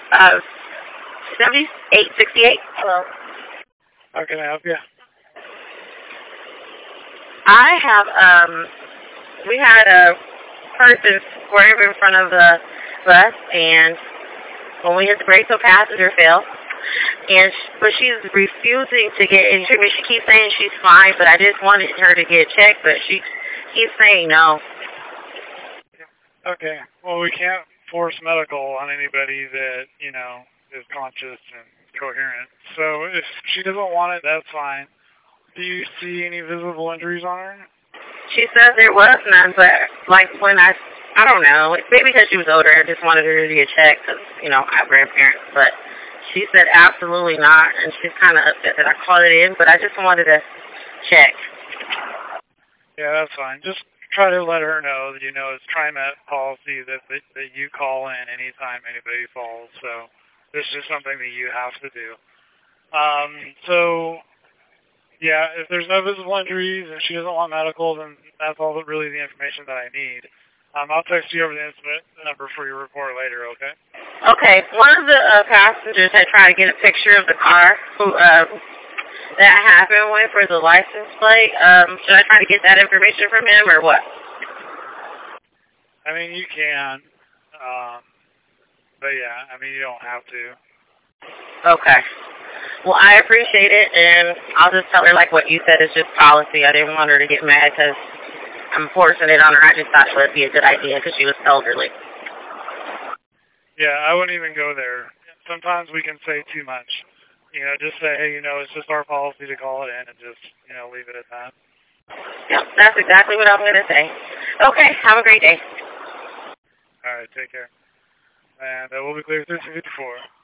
Uh, 7868. Hello. How can I help you? I have, we had a person swerve in front of the bus, and when we hit the brakes, the passenger fell. But she's refusing to get in treatment. She keeps saying she's fine, but I just wanted her to get checked, but she keeps saying no. Okay. Well, we can't force medical on anybody that, is conscious and coherent. So if she doesn't want it, that's fine. Do you see any visible injuries on her? She says there was none, but when I don't know. Maybe because she was older, I just wanted her to get checked because, I have grandparents. But she said absolutely not, and she's kind of upset that I called it in, but I just wanted to check. Yeah, that's fine. Just try to let her know that, it's TriMet policy that you call in anytime anybody falls. So this is something that you have to do. Yeah, if there's no visible injuries and she doesn't want medical, then that's all really the information that I need. I'll text you over the incident number for your report later, okay? Okay. One of the passengers had tried to get a picture of the car that happened with for the license plate. Should I try to get that information from him or what? I mean, you can. But yeah, you don't have to. Okay. Well, I appreciate it, and I'll just tell her what you said is just policy. I didn't want her to get mad because I'm forcing it on her. I just thought it would be a good idea because she was elderly. Yeah, I wouldn't even go there. Sometimes we can say too much. Just say, hey, it's just our policy to call it in and just, leave it at that. Yep, that's exactly what I'm going to say. Okay, have a great day. All right, take care. And we'll be clear through 54.